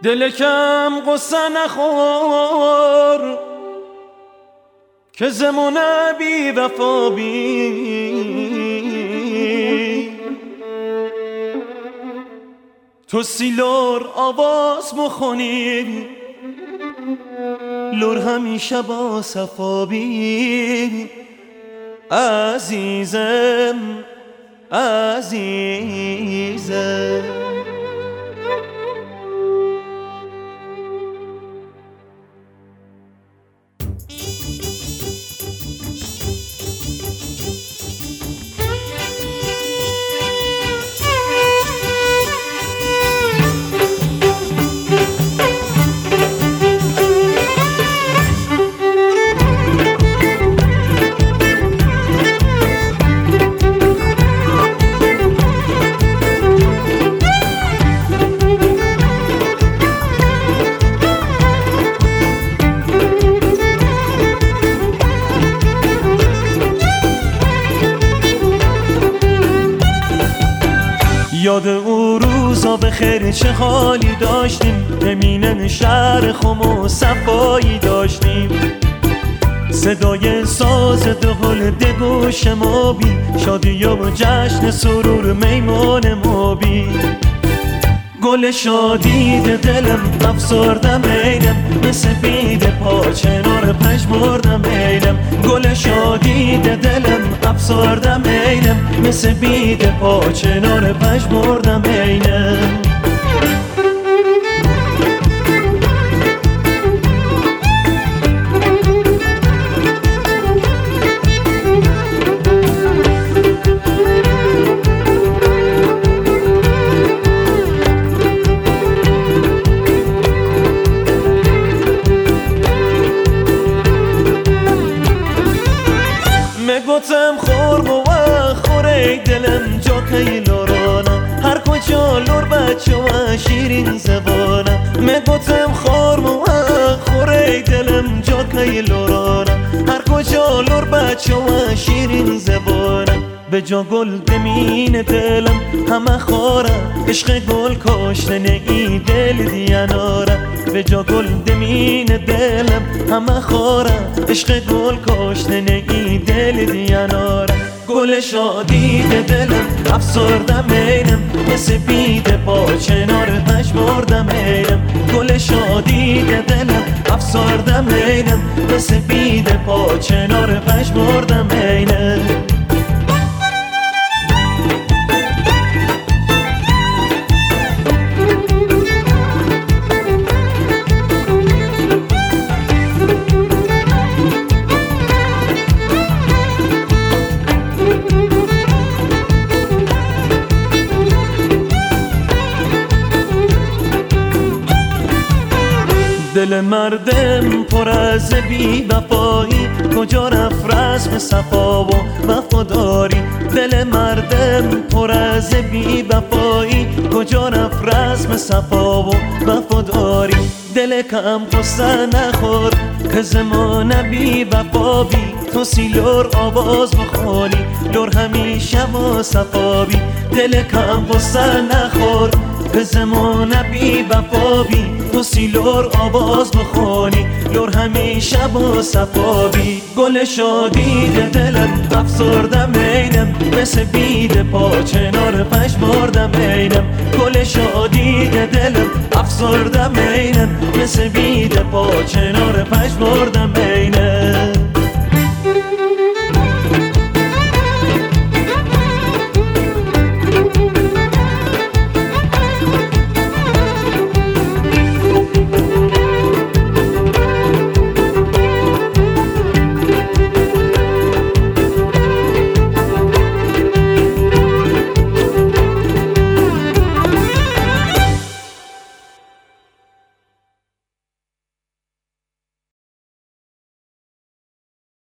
دل کم قصه نخور که زمونه بی وفا بی تو سیلور آواز مخونی لور همیشه با صفا بی عزیزم عزیزم. یاد او روزا به خیر چه حالی داشتیم، زمینن شهر خم و صفایی داشتیم. صدای ساز دهل دگوش ما بی شادی و جشن سرور میمون ما بی گل شادی دلم افسردم اینم مثل بید پاچنار پژمردم اینم گل شادی دلم افسردم اینم مثل بید پاچنار پژمردم اینم. گفتم خورم و خوره دلم جا که لورانم هر کجا لور بچه و شیرین زبانم. گفتم خورم و خوره دلم جا که لورانم هر کجا لور بچه و شیرین زبانم. به جا گل دمین دلم همه خورم عشق گل کاشتن ای دل دیانارم. به جا گل دمین دلم همه خورم عشق گل کاشتن ای دل دیانارم. گل شادی دلم افسردم اینم مثل بید پاچنار پژمردم اینم گل شادی دلم افسردم اینم مثل بید پاچنار پژمردم اینم. دل مردم پر از بی وفایی کجا رفت رسم صفا و وفاداری. دل مردم پر از بی وفایی کجا رفت رسم صفا و وفاداری. دل کم قصه نخور که زمانه بی وفا بی تو سیلور آواز بخونی لور همیشه با صفا بی. دل کم قصه نخور که زمانه بی وفا بی تو سیلور آواز بخونی لور همیشه با صفا بی. گل شادی دلم افسردم اینم مثل بید پاچنار پژمردم اینم گل شادی دلم افسردم اینم مثل بید پاچنار پژمردم اینم.